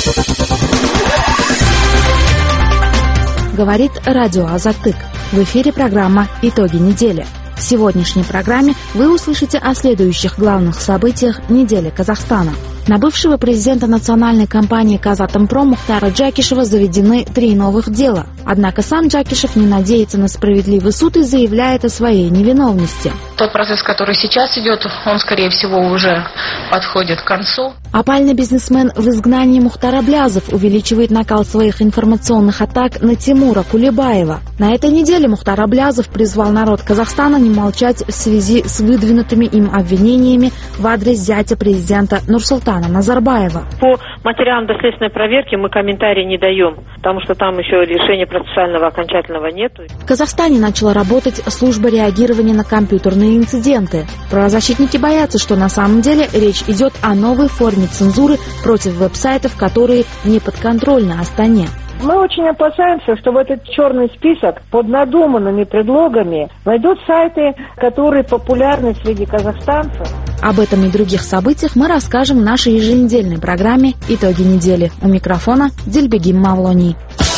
Говорит радио Азаттык. В эфире программа «Итоги недели». В сегодняшней программе вы услышите о следующих главных событиях недели Казахстана. На бывшего президента национальной компании «Казатомпром» Мухтара Джакишева заведены 3 новых дела. Однако сам Джакишев не надеется на справедливый суд и заявляет о своей невиновности. Тот процесс, который сейчас идет, он, скорее всего, уже подходит к концу. Опальный бизнесмен в изгнании Мухтар Аблязов увеличивает накал своих информационных атак на Тимура Кулебаева. На этой неделе Мухтар Аблязов призвал народ Казахстана не молчать в связи с выдвинутыми им обвинениями в адрес зятя президента Нурсултана Назарбаева. По материалам доследственной проверки мы комментарий не даем, потому что там еще решения процессуального окончательного нет. В Казахстане начала работать служба реагирования на компьютерные инциденты. Правозащитники боятся, что на самом деле речь идет о новой форме цензуры против веб-сайтов, которые не подконтрольны Астане. Мы очень опасаемся, что в этот черный список под надуманными предлогами войдут сайты, которые популярны среди казахстанцев. Об этом и других событиях мы расскажем в нашей еженедельной программе «Итоги недели». У микрофона Дильбегим Мавлони.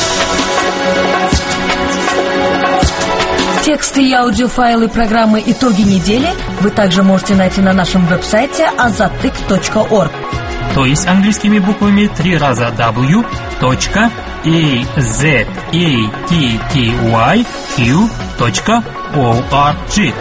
Тексты и аудиофайлы программы «Итоги недели» вы также можете найти на нашем веб-сайте azattyk.org. То есть английскими буквами 3 раза w.azattyq.org.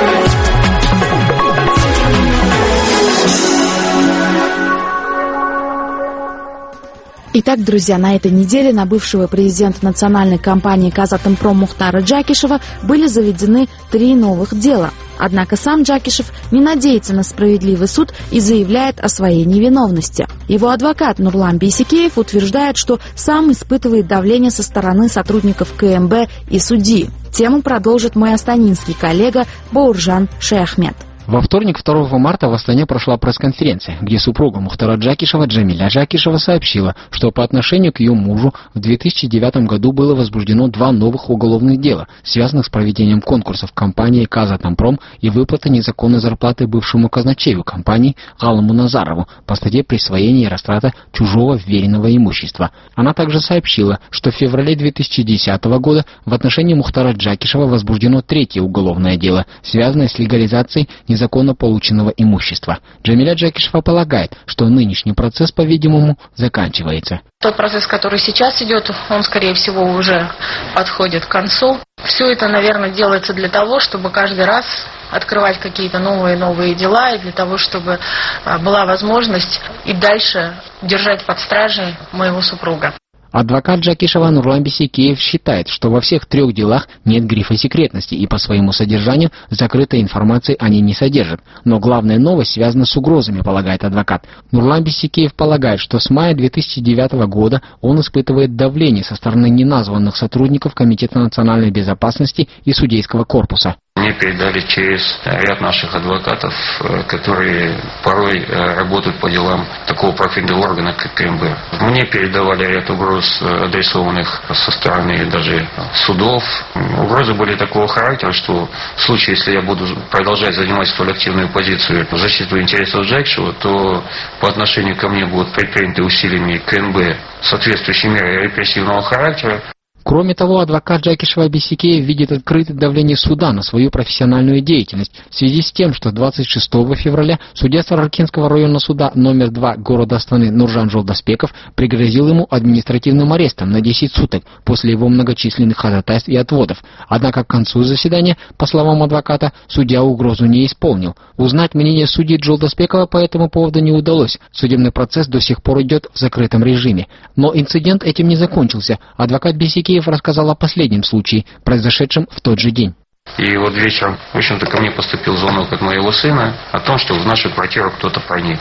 Итак, друзья, на этой неделе на бывшего президента национальной компании «Казатомпром» Мухтара Джакишева были заведены 3 новых дела. Однако сам Джакишев не надеется на справедливый суд и заявляет о своей невиновности. Его адвокат Нурлан Бейсекеев утверждает, что сам испытывает давление со стороны сотрудников КМБ и судьи. Тему продолжит мой астанинский коллега Бауржан Шейахмед. Во вторник, 2 марта, в Астане прошла пресс-конференция, где супруга Мухтара Джакишева Джамиля Джакишева сообщила, что по отношению к ее мужу в 2009 году было возбуждено 2 новых уголовных дела, связанных с проведением конкурсов компании «Казатомпром» и выплатой незаконной зарплаты бывшему казначею компании Галаму Назарову по статье присвоения и растрата чужого вверенного имущества. Она также сообщила, что в феврале 2010 года в отношении Мухтара Джакишева возбуждено 3-е уголовное дело, связанное с легализацией незаконно полученного имущества. Джамиля Джакишева полагает, что нынешний процесс, по-видимому, заканчивается. Тот процесс, который сейчас идет, он, скорее всего, уже подходит к концу. Все это, наверное, делается для того, чтобы каждый раз открывать какие-то новые дела, и для того, чтобы была возможность и дальше держать под стражей моего супруга. Адвокат Джакишева Нурлан Бейсекеев считает, что во всех 3 делах нет грифа секретности и по своему содержанию закрытой информации они не содержат. Но главная новость связана с угрозами, полагает адвокат. Нурлан Бейсекеев полагает, что с мая 2009 года он испытывает давление со стороны неназванных сотрудников Комитета национальной безопасности и судейского корпуса. Мне передали через ряд наших адвокатов, которые порой работают по делам такого профильного органа, как КМБ. Мне передавали ряд угроз, адресованных со стороны даже судов. Угрозы были такого характера, что в случае, если я буду продолжать занимать столь активную позицию в защиту интересов Джакишева, то по отношению ко мне будут предприняты усилиями КМБ соответствующие меры репрессивного характера. Кроме того, адвокат Джакишева Бейсекеев видит открытое давление суда на свою профессиональную деятельность в связи с тем, что 26 февраля судья Саракинского районного суда номер 2 города Астаны Нуржан Жолдасбеков пригрозил ему административным арестом на 10 суток после его многочисленных ходатайств и отводов. Однако к концу заседания, по словам адвоката, судья угрозу не исполнил. Узнать мнение судьи Жолдасбекова по этому поводу не удалось. Судебный процесс до сих пор идет в закрытом режиме. Но инцидент этим не закончился. Адвокат Бейсекеев рассказал о последнем случае, произошедшем в тот же день. И вот вечером, в общем-то, ко мне поступил звонок от моего сына о том, что в нашу квартиру кто-то проник.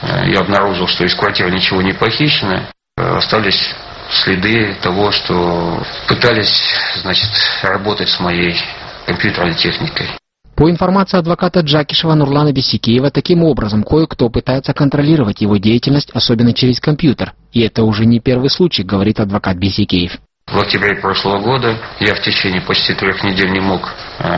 Я обнаружил, что из квартиры ничего не похищено. Остались следы того, что пытались, работать с моей компьютерной техникой. По информации адвоката Джакишева Нурлана Бейсекеева, таким образом кое-кто пытается контролировать его деятельность, особенно через компьютер. И это уже не первый случай, говорит адвокат Бейсекеев. В октябре прошлого года я в течение почти 3 недель не мог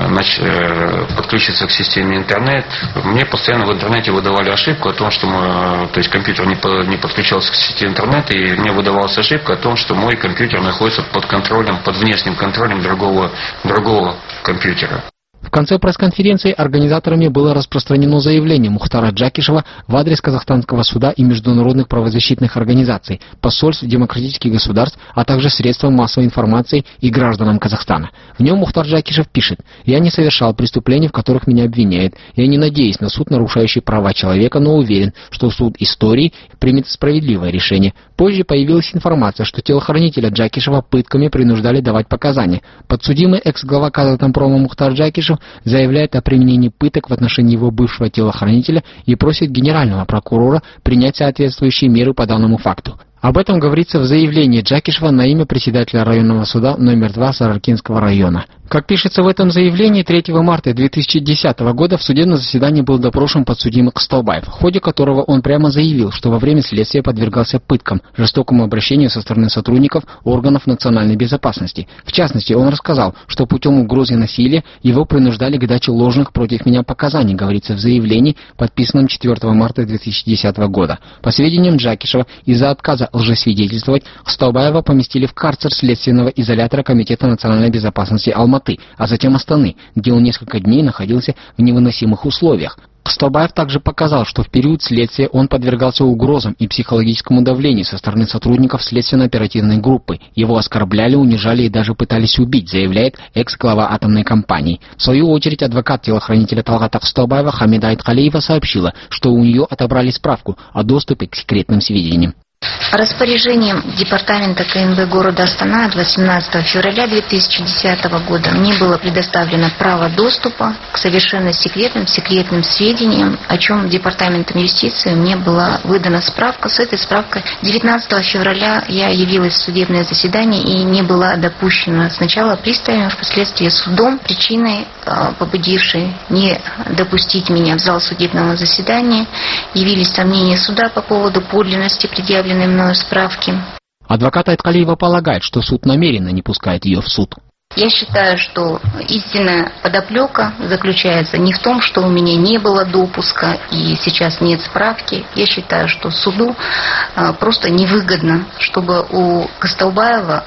подключиться к системе интернет. Мне постоянно в интернете выдавали ошибку о том, что компьютер не подключался к сети интернет, и мне выдавалась ошибка о том, что мой компьютер находится под внешним контролем другого компьютера. В конце пресс-конференции организаторами было распространено заявление Мухтара Джакишева в адрес Казахстанского суда и международных правозащитных организаций, посольств демократических государств, а также средствам массовой информации и гражданам Казахстана. В нем Мухтар Джакишев пишет: «Я не совершал преступлений, в которых меня обвиняют. Я не надеюсь на суд, нарушающий права человека, но уверен, что суд истории примет справедливое решение». Позже появилась информация, что телохранителя Джакишева пытками принуждали давать показания. Подсудимый экс-глава Казатомпрома Мухтар Джакишев заявляет о применении пыток в отношении его бывшего телохранителя и просит генерального прокурора принять соответствующие меры по данному факту. Об этом говорится в заявлении Джакишева на имя председателя районного суда номер 2 Саракинского района. Как пишется в этом заявлении, 3 марта 2010 года в судебном заседании был допрошен подсудимый Кыстаубаев, в ходе которого он прямо заявил, что во время следствия подвергался пыткам, жестокому обращению со стороны сотрудников органов национальной безопасности. В частности, он рассказал, что путем угрозы насилия его принуждали к даче ложных против меня показаний, говорится в заявлении, подписанном 4 марта 2010 года. По сведениям Джакишева, из-за отказа лжесвидетельствовать, Кыстаубаева поместили в карцер следственного изолятора Комитета национальной безопасности Алматы, а затем Астаны, где он несколько дней находился в невыносимых условиях. Кыстаубаев также показал, что в период следствия он подвергался угрозам и психологическому давлению со стороны сотрудников следственно-оперативной группы. Его оскорбляли, унижали и даже пытались убить, заявляет экс-глава атомной компании. В свою очередь, адвокат телохранителя Талгата Кыстаубаева Хамида Айткалиева сообщила, что у нее отобрали справку о доступе к секретным сведениям. Распоряжением Департамента КНБ города Астана от 18 февраля 2010 года мне было предоставлено право доступа к совершенно секретным сведениям, о чем Департаментом юстиции мне была выдана справка. С этой справкой 19 февраля я явилась в судебное заседание и не была допущена сначала приставами, впоследствии судом. Причиной, побудившей не допустить меня в зал судебного заседания, явились сомнения суда по поводу подлинности предъявленной мною справки. Адвокат Айткалиева полагает, что суд намеренно не пускает ее в суд. Я считаю, что истинная подоплека заключается не в том, что у меня не было допуска и сейчас нет справки. Я считаю, что суду просто невыгодно, чтобы у Кыстаубаева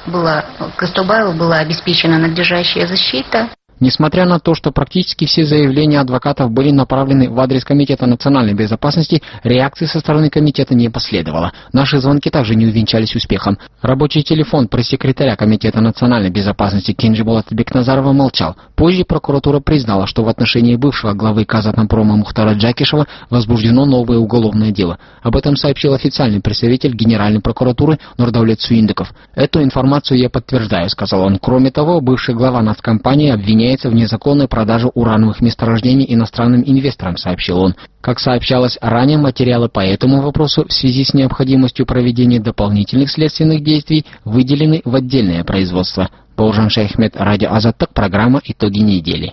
была обеспечена надлежащая защита. Несмотря на то, что практически все заявления адвокатов были направлены в адрес Комитета национальной безопасности, реакции со стороны комитета не последовало. Наши звонки также не увенчались успехом. Рабочий телефон пресс-секретаря Комитета национальной безопасности Кенжиболата Бекназарова молчал. Позже прокуратура признала, что в отношении бывшего главы Казатомпрома Мухтара Джакишева возбуждено новое уголовное дело. Об этом сообщил официальный представитель Генеральной прокуратуры Нурдаулет Суиндыков. «Эту информацию я подтверждаю», — сказал он. Кроме того, бывший глава нацкомпании обвиняется в незаконной продаже урановых месторождений иностранным инвесторам, сообщил он. Как сообщалось ранее, материалы по этому вопросу в связи с необходимостью проведения дополнительных следственных действий выделены в отдельное производство. Бауыржан Шайхмет, Радио Азаттык, программа «Итоги недели».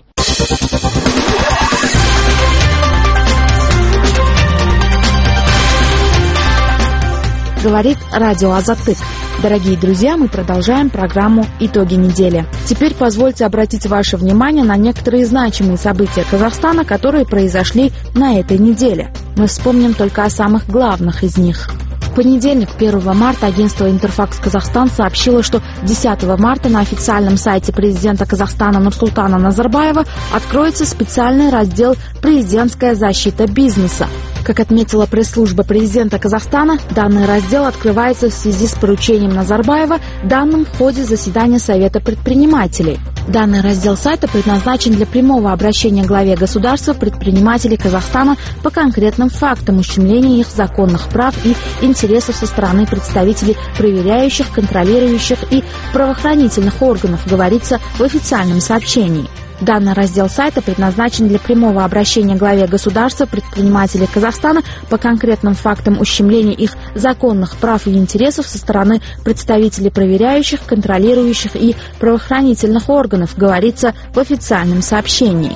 Говорит Радио Азаттык. Дорогие друзья, мы продолжаем программу «Итоги недели». Теперь позвольте обратить ваше внимание на некоторые значимые события Казахстана, которые произошли на этой неделе. Мы вспомним только о самых главных из них. В понедельник, 1 марта, агентство «Интерфакс Казахстан» сообщило, что 10 марта на официальном сайте президента Казахстана Нурсултана Назарбаева откроется специальный раздел «Президентская защита бизнеса». Как отметила пресс-служба президента Казахстана, данный раздел открывается в связи с поручением Назарбаева, данным в ходе заседания Совета предпринимателей. Данный раздел сайта предназначен для прямого обращения главе государства предпринимателей Казахстана по конкретным фактам ущемления их законных прав и интересов со стороны представителей проверяющих, контролирующих и правоохранительных органов, говорится в официальном сообщении. Данный раздел сайта предназначен для прямого обращения главе государства предпринимателей Казахстана по конкретным фактам ущемления их законных прав и интересов со стороны представителей проверяющих, контролирующих и правоохранительных органов, говорится в официальном сообщении.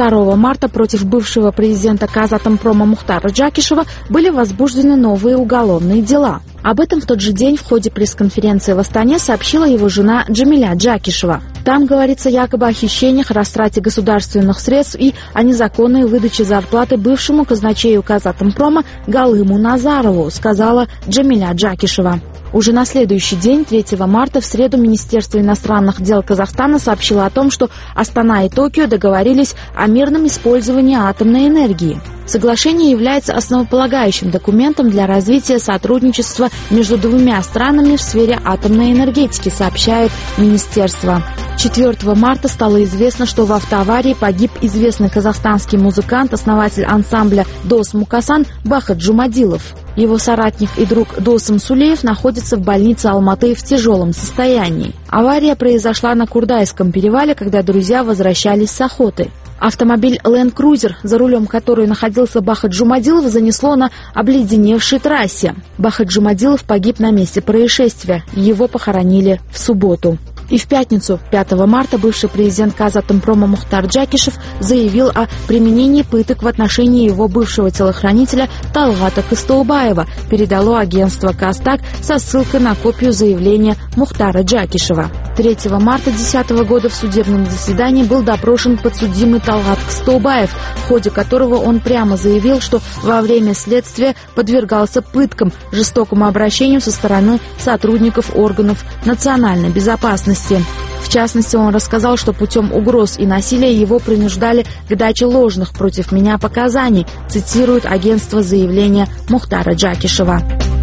2 марта против бывшего президента Казатомпрома Мухтара Джакишева были возбуждены новые уголовные дела. Об этом в тот же день в ходе пресс-конференции в Астане сообщила его жена Джамиля Джакишева. Там говорится якобы о хищениях, растрате государственных средств и о незаконной выдаче зарплаты бывшему казначею Казатомпрома Галыму Назарову, сказала Джамиля Джакишева. Уже на следующий день, 3 марта, в среду, Министерство иностранных дел Казахстана сообщило о том, что Астана и Токио договорились о мирном использовании атомной энергии. Соглашение является основополагающим документом для развития сотрудничества между двумя странами в сфере атомной энергетики, сообщает министерство. 4 марта стало известно, что в автоаварии погиб известный казахстанский музыкант, основатель ансамбля «Дос Мукасан» Бахыт Джумадилов. Его соратник и друг Досым Сулеев находится в больнице Алматы в тяжелом состоянии. Авария произошла на Курдайском перевале, когда друзья возвращались с охоты. Автомобиль Land Cruiser, за рулем которой находился Бахыт Джумадилов, занесло на обледеневшей трассе. Бахыт Джумадилов погиб на месте происшествия. Его похоронили в субботу. И в пятницу, 5 марта, бывший президент Казатомпрома Мухтар Джакишев заявил о применении пыток в отношении его бывшего телохранителя Талгата Кыстаубаева, передало агентство Кастак со ссылкой на копию заявления Мухтара Джакишева. 3 марта 2010 года в судебном заседании был допрошен подсудимый Талгат Кыстаубаев, в ходе которого он прямо заявил, что во время следствия подвергался пыткам, жестокому обращению со стороны сотрудников органов национальной безопасности. В частности, он рассказал, что путем угроз и насилия его принуждали к даче ложных против меня показаний, цитирует агентство заявления Мухтара Джакишева.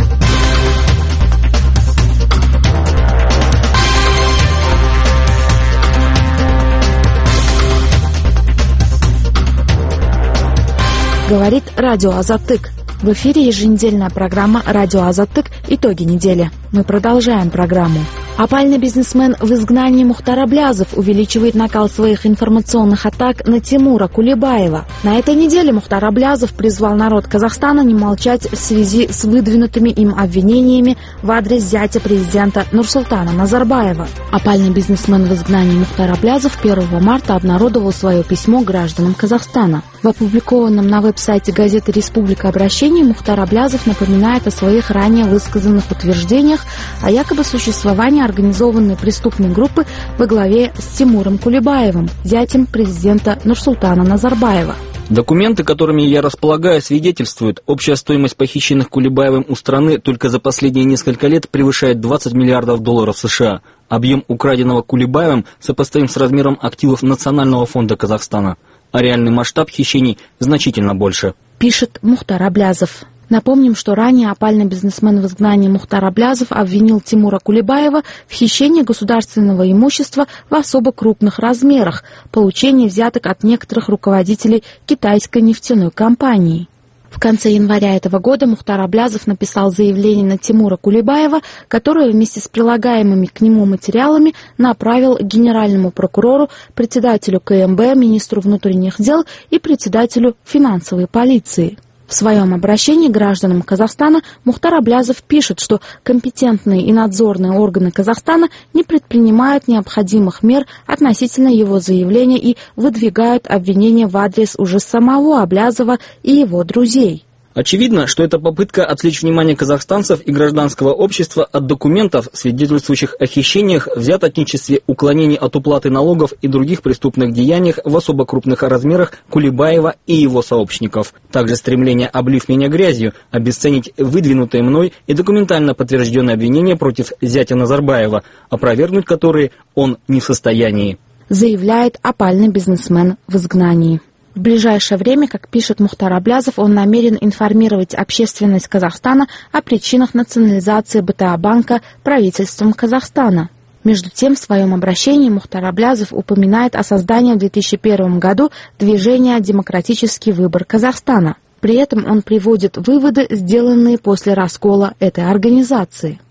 Говорит радио Азаттык. В эфире еженедельная программа «Радио Азаттык. Итоги недели». Мы продолжаем программу. Опальный бизнесмен в изгнании Мухтар Аблязов увеличивает накал своих информационных атак на Тимура Кулебаева. На этой неделе Мухтар Аблязов призвал народ Казахстана не молчать в связи с выдвинутыми им обвинениями в адрес зятя президента Нурсултана Назарбаева. Опальный бизнесмен в изгнании Мухтар Аблязов 1 марта обнародовал свое письмо гражданам Казахстана. В опубликованном на веб-сайте газеты «Республика» обращении Мухтар Аблязов напоминает о своих ранее высказанных утверждениях о якобы существовании организованной преступной группы во главе с Тимуром Кулебаевым, зятем президента Нурсултана Назарбаева. Документы, которыми я располагаю, свидетельствуют, общая стоимость похищенных Кулебаевым у страны только за последние несколько лет превышает $20 миллиардов США. Объем украденного Кулебаевым сопоставим с размером активов Национального фонда Казахстана, а реальный масштаб хищений значительно больше. Пишет Мухтар Аблязов. Напомним, что ранее опальный бизнесмен в изгнании Мухтар Аблязов обвинил Тимура Кулебаева в хищении государственного имущества в особо крупных размерах, получении взяток от некоторых руководителей китайской нефтяной компании. В конце января этого года Мухтар Аблязов написал заявление на Тимура Кулебаева, которое вместе с прилагаемыми к нему материалами направил генеральному прокурору, председателю КМБ, министру внутренних дел и председателю финансовой полиции. В своем обращении к гражданам Казахстана Мухтар Аблязов пишет, что компетентные и надзорные органы Казахстана не предпринимают необходимых мер относительно его заявления и выдвигают обвинения в адрес уже самого Аблязова и его друзей. Очевидно, что это попытка отвлечь внимание казахстанцев и гражданского общества от документов, свидетельствующих о хищениях, взяточничестве, уклонении от уплаты налогов и других преступных деяниях в особо крупных размерах Кулебаева и его сообщников. Также стремление «облив меня грязью» обесценить выдвинутые мной и документально подтвержденные обвинения против зятя Назарбаева, опровергнуть которые он не в состоянии. Заявляет опальный бизнесмен в изгнании. В ближайшее время, как пишет Мухтар Аблязов, он намерен информировать общественность Казахстана о причинах национализации БТА-банка правительством Казахстана. Между тем, в своем обращении Мухтар Аблязов упоминает о создании в 2001 году движения «Демократический выбор Казахстана». При этом он приводит выводы, сделанные после раскола этой организации.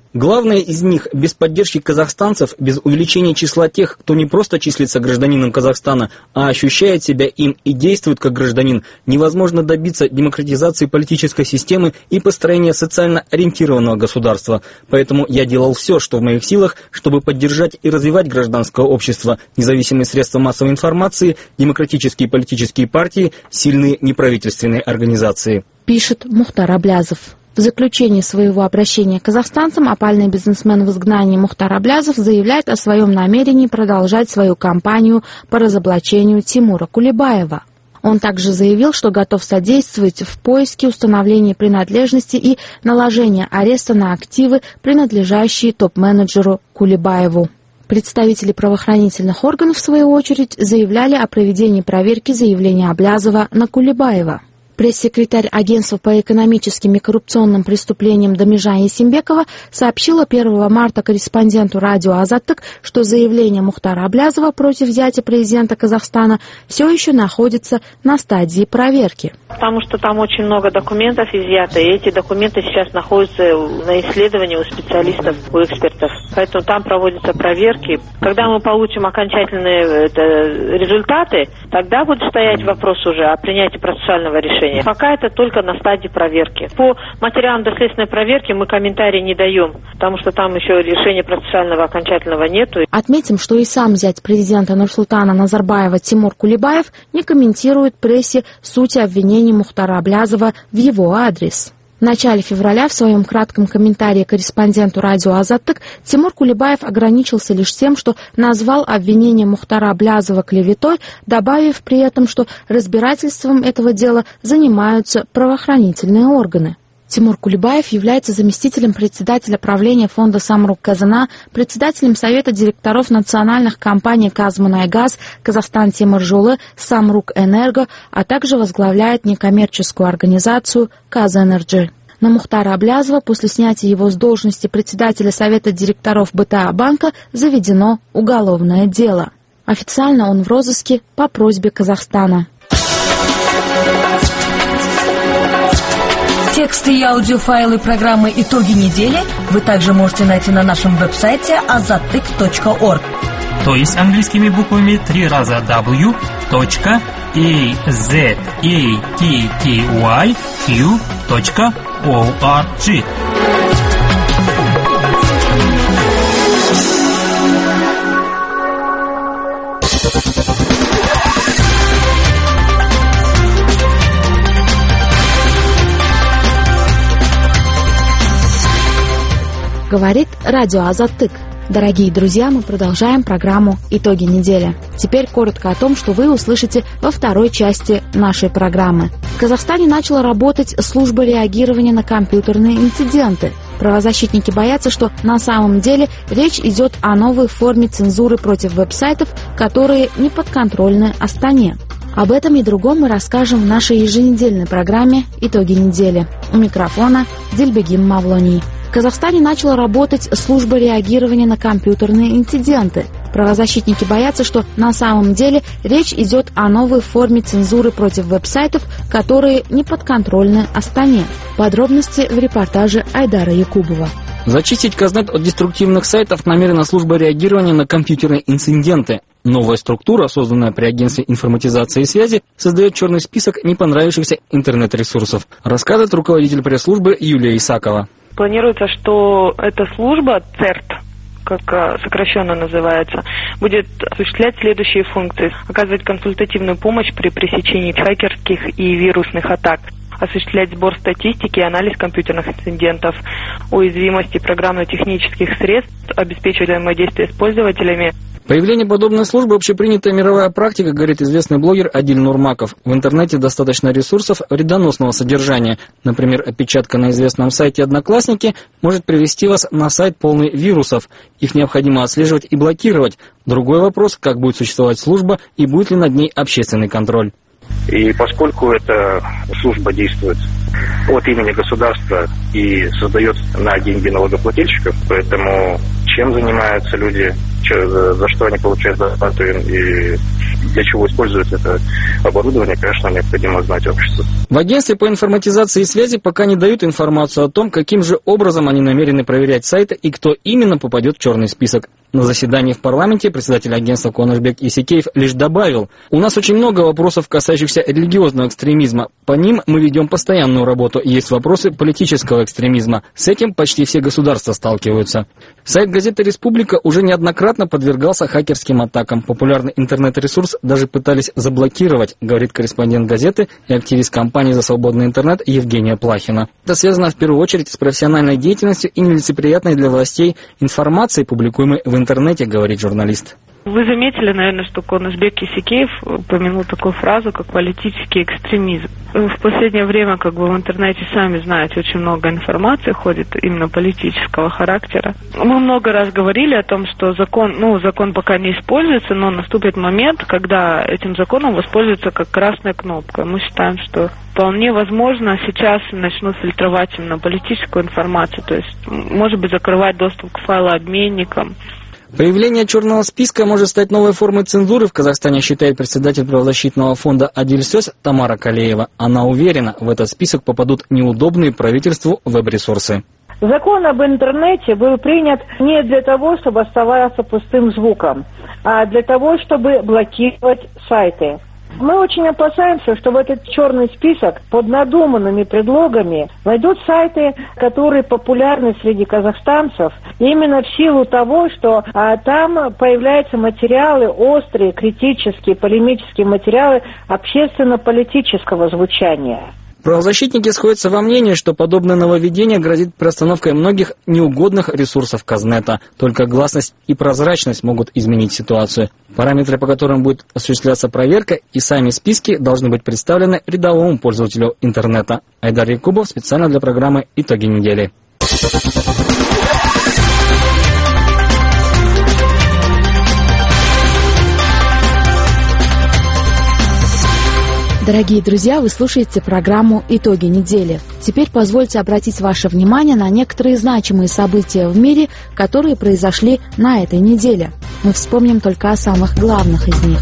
Главное из них – без поддержки казахстанцев, без увеличения числа тех, кто не просто числится гражданином Казахстана, а ощущает себя им и действует как гражданин, невозможно добиться демократизации политической системы и построения социально ориентированного государства. Поэтому я делал все, что в моих силах, чтобы поддержать и развивать гражданское общество, независимые средства массовой информации, демократические политические партии, сильные неправительственные организации. Пишет Мухтар Аблязов. В заключении своего обращения к казахстанцам опальный бизнесмен в изгнании Мухтар Аблязов заявляет о своем намерении продолжать свою кампанию по разоблачению Тимура Кулебаева. Он также заявил, что готов содействовать в поиске установления принадлежности и наложения ареста на активы, принадлежащие топ-менеджеру Кулебаеву. Представители правоохранительных органов, в свою очередь, заявляли о проведении проверки заявления Аблязова на Кулебаева. Пресс-секретарь агентства по экономическим и коррупционным преступлениям Дамижан Есимбекова сообщила 1 марта корреспонденту радио «Азаттык», что заявление Мухтара Аблязова против зятя президента Казахстана все еще находится на стадии проверки. Потому что там очень много документов изъято, и эти документы сейчас находятся на исследовании у специалистов, у экспертов. Поэтому там проводятся проверки. Когда мы получим окончательные результаты, тогда будет стоять вопрос уже о принятии процессуального решения. Пока это только на стадии проверки. По материалам доследственной проверки мы комментарий не даем, потому что там еще решения процессуального окончательного нету. Отметим, что и сам зять президента Нурсултана Назарбаева Тимур Кулебаев не комментирует прессе сути обвинений Мухтара Аблязова в его адрес. В начале февраля в своем кратком комментарии корреспонденту радио «Азаттык» Тимур Кулебаев ограничился лишь тем, что назвал обвинение Мухтара Аблязова клеветой, добавив при этом, что разбирательством этого дела занимаются правоохранительные органы. Тимур Кулебаев является заместителем председателя правления фонда «Самрук-Казана», председателем совета директоров национальных компаний «Казмунайгаз», «Казахстан-Темиржолы», «Самрук-Энерго», а также возглавляет некоммерческую организацию «Казэнерджи». На Мухтара Аблязова после снятия его с должности председателя совета директоров БТА банка заведено уголовное дело. Официально он в розыске по просьбе Казахстана. Тексты и аудиофайлы программы «Итоги недели» вы также можете найти на нашем веб-сайте azattyk.org. То есть английскими буквами 3 раза w.azattyq.org. Говорит радио «Азаттык». Дорогие друзья, мы продолжаем программу «Итоги недели». Теперь коротко о том, что вы услышите во второй части нашей программы. В Казахстане начала работать служба реагирования на компьютерные инциденты. Правозащитники боятся, что на самом деле речь идет о новой форме цензуры против веб-сайтов, которые не подконтрольны Астане. Об этом и другом мы расскажем в нашей еженедельной программе «Итоги недели». У микрофона Дильбегим Мавлони. В Казахстане начала работать служба реагирования на компьютерные инциденты. Правозащитники боятся, что на самом деле речь идет о новой форме цензуры против веб-сайтов, которые не подконтрольны Астане. Подробности в репортаже Айдара Якубова. Зачистить Казнет от деструктивных сайтов намерена служба реагирования на компьютерные инциденты. Новая структура, созданная при агентстве информатизации и связи, создает черный список не понравившихся интернет-ресурсов, рассказывает руководитель пресс-службы Юлия Исакова. Планируется, что эта служба, ЦЕРТ, как сокращенно называется, будет осуществлять следующие функции. Оказывать консультативную помощь при пресечении хакерских и вирусных атак, осуществлять сбор статистики и анализ компьютерных инцидентов, уязвимости программно-технических средств, обеспечивать взаимодействие с пользователями. Появление подобной службы – общепринятая мировая практика, говорит известный блогер Адиль Нурмаков. В интернете достаточно ресурсов вредоносного содержания. Например, опечатка на известном сайте «Одноклассники» может привести вас на сайт полный вирусов. Их необходимо отслеживать и блокировать. Другой вопрос – как будет существовать служба и будет ли над ней общественный контроль. И поскольку эта служба действует от имени государства и создается на деньги налогоплательщиков, поэтому чем занимаются люди, за что они получают зарплату и для чего используется это оборудование, конечно, необходимо знать обществу. В агентстве по информатизации и связи пока не дают информацию о том, каким же образом они намерены проверять сайты и кто именно попадет в черный список. На заседании в парламенте председатель агентства Куанышбек Исекеев лишь добавил: «У нас очень много вопросов, касающихся религиозного экстремизма. По ним мы ведем постоянную работу. Есть вопросы политического экстремизма. С этим почти все государства сталкиваются». Сайт газеты «Республика» уже неоднократно подвергался хакерским атакам. Популярный интернет-ресурс даже пытались заблокировать, говорит корреспондент газеты и активист кампании «За свободный интернет» Евгения Плахина. Это связано в первую очередь с профессиональной деятельностью и нелицеприятной для властей информацией, публикуемой в интернете, говорит журналист. Вы заметили, наверное, что Куанышбек Исекеев упомянул такую фразу, как политический экстремизм. В последнее время, в интернете, сами знаете, очень много информации ходит именно политического характера. Мы много раз говорили о том, что закон пока не используется, но наступит момент, когда этим законом воспользуются как красной кнопкой. Мы считаем, что вполне возможно сейчас начнут фильтровать именно политическую информацию, то есть, может быть, закрывать доступ к файлообменникам. Появление черного списка может стать новой формой цензуры в Казахстане, считает председатель правозащитного фонда «Адильсёс» Тамара Калеева. Она уверена, в этот список попадут неудобные правительству веб-ресурсы. Закон об интернете был принят не для того, чтобы оставаться пустым звуком, а для того, чтобы блокировать сайты. Мы очень опасаемся, что в этот черный список под надуманными предлогами войдут сайты, которые популярны среди казахстанцев, именно в силу того, что там появляются материалы острые, критические, полемические материалы общественно-политического звучания. Правозащитники сходятся во мнении, что подобное нововведение грозит приостановкой многих неугодных ресурсов Казнета. Только гласность и прозрачность могут изменить ситуацию. Параметры, по которым будет осуществляться проверка, и сами списки должны быть представлены рядовому пользователю интернета. Айдар Якубов специально для программы «Итоги недели». Дорогие друзья, вы слушаете программу «Итоги недели». Теперь позвольте обратить ваше внимание на некоторые значимые события в мире, которые произошли на этой неделе. Мы вспомним только о самых главных из них.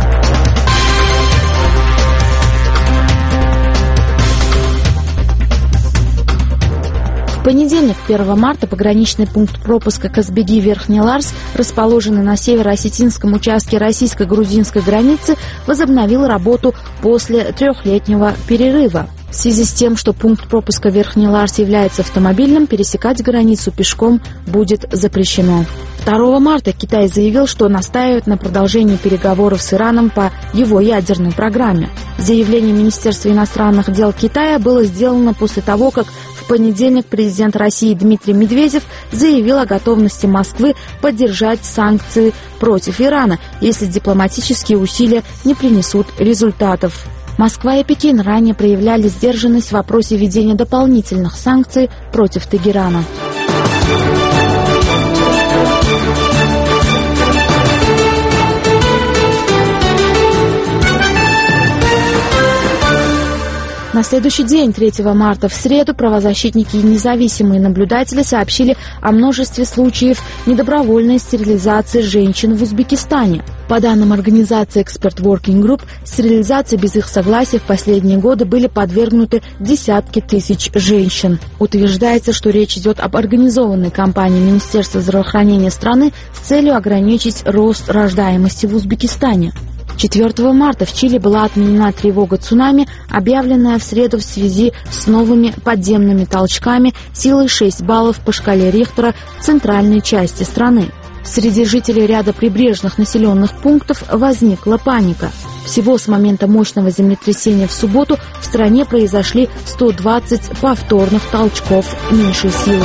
В понедельник, 1 марта, пограничный пункт пропуска Казбеги-Верхний Ларс, расположенный на северо-осетинском участке российско-грузинской границы, возобновил работу после 3-летнего перерыва. В связи с тем, что пункт пропуска Верхний Ларс является автомобильным, пересекать границу пешком будет запрещено. 2 марта Китай заявил, что настаивает на продолжении переговоров с Ираном по его ядерной программе. Заявление Министерства иностранных дел Китая было сделано после того, как в понедельник президент России Дмитрий Медведев заявил о готовности Москвы поддержать санкции против Ирана, если дипломатические усилия не принесут результатов. Москва и Пекин ранее проявляли сдержанность в вопросе введения дополнительных санкций против Тегерана. На следующий день, 3 марта, в среду, правозащитники и независимые наблюдатели сообщили о множестве случаев недобровольной стерилизации женщин в Узбекистане. По данным организации Expert Working Group, стерилизации без их согласия в последние годы были подвергнуты десятки тысяч женщин. Утверждается, что речь идет об организованной кампании Министерства здравоохранения страны с целью ограничить рост рождаемости в Узбекистане. 4 марта в Чили была отменена тревога цунами, объявленная в среду в связи с новыми подземными толчками силой 6 баллов по шкале Рихтера в центральной части страны. Среди жителей ряда прибрежных населенных пунктов возникла паника. Всего с момента мощного землетрясения в субботу в стране произошли 120 повторных толчков меньшей силы.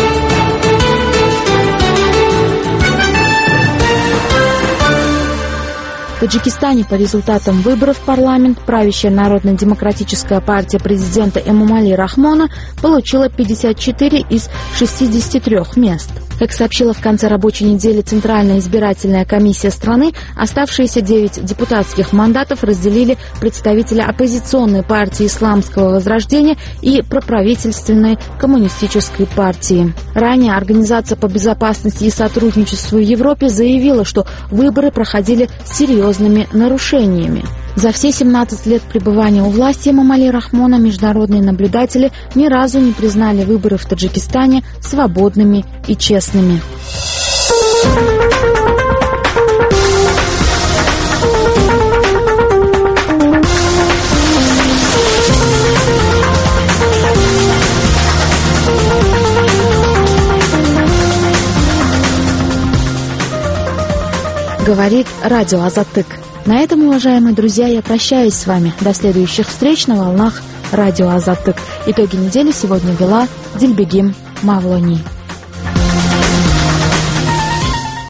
В Таджикистане по результатам выборов в парламент правящая Народно-демократическая партия президента Эмомали Рахмона получила 54 из 63 мест. Как сообщила в конце рабочей недели Центральная избирательная комиссия страны, оставшиеся 9 депутатских мандатов разделили представители оппозиционной партии Исламского возрождения и проправительственной коммунистической партии. Ранее Организация по безопасности и сотрудничеству в Европе заявила, что выборы проходили с серьезными нарушениями. За все 17 лет пребывания у власти Эмомали Рахмона международные наблюдатели ни разу не признали выборы в Таджикистане свободными и честными. Говорит радио Азатык. На этом, уважаемые друзья, я прощаюсь с вами. До следующих встреч на волнах радио Азатык. Итоги недели сегодня вела Дильбегим Мавлони.